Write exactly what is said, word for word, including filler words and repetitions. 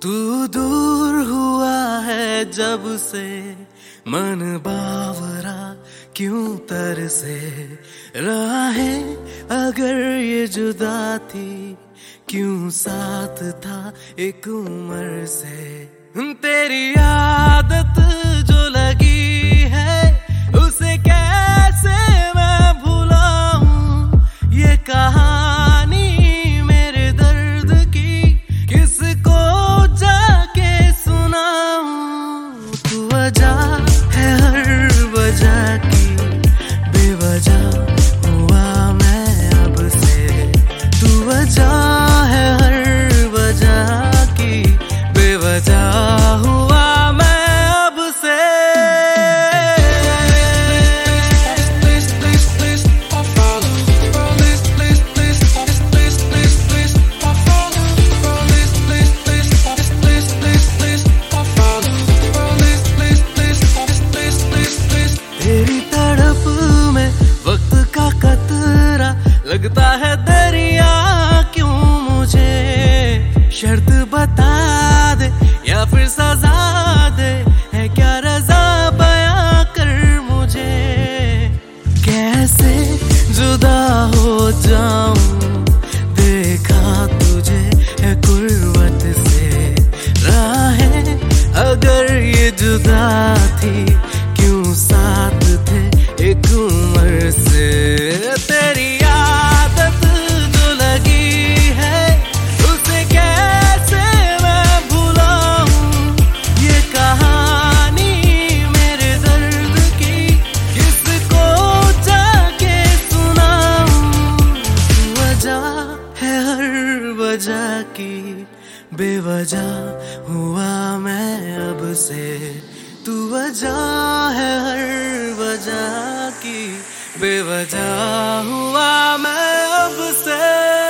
तू दूर हुआ है जब से मन बावरा क्यों तरसे राहें अगर ये जुदा थी क्यों साथ था एक उम्र से। तेरी आदत जो लगी है उसे कैसे मैं भुलाऊं, ये कहानी मेरे दर्द की किसको जाके सुनाऊं। तू वजह है हर वजह की, बेवजह हुआ मैं अब से। तू वजह है हर वजह की, बेवजह हुआ मैं अब से। तेरी तड़प में वक्त का कतरा लगता है दरिया क्यों मुझे। शर्त बता दे या फिर सजा दे, है क्या रजा बयां कर मुझे। कैसे जुदा हो जाऊं देखा तुझे है कुर्बत से। राहें अगर ये जुदा थी क्यों साथ थे एक उम्र से। तेरी आदत जो लगी है उसे कैसे मैं भुलाऊं, ये कहानी मेरे दर्द की किसको जाके सुनाऊं। वजह है हर वजह की, बेवजह हुआ मैं अब से। तू वजह है हर वजह की, बेवजह हुआ मैं अब से।